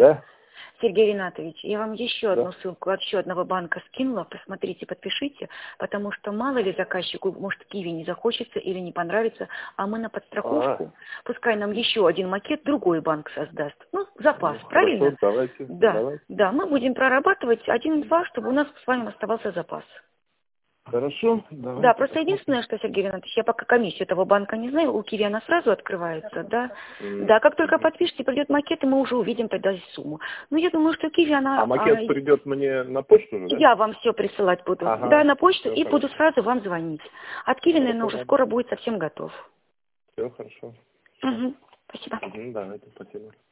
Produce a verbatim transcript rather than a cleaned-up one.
Да? Сергей Ринатович, я вам еще Да. одну ссылку от еще одного банка скинула. Посмотрите, подпишите, потому что мало ли заказчику, может, киви не захочется или не понравится, а мы на подстраховку, А. пускай нам еще один макет другой банк создаст. Ну, запас, Ну, правильно? хорошо, давайте. Да, Давайте. да, мы будем прорабатывать один-два, чтобы у нас с вами оставался запас. Хорошо, давайте. Да, просто посмотрим. единственное, что, Сергей Ринатович, я пока комиссию этого банка не знаю, у Киви она сразу открывается, да? М. Да, как только подпишите, придет макет, и мы уже увидим тогда сумму. Но я думаю, что Киви она... А макет а, придет мне на почту же, да? Я вам все присылать буду, Ага, да, на почту, всё и хорошо. буду сразу вам звонить. От Киви, наверное, уже Хорошо, скоро будет совсем готов. все хорошо. Угу. Спасибо. Угу, да, это спасибо.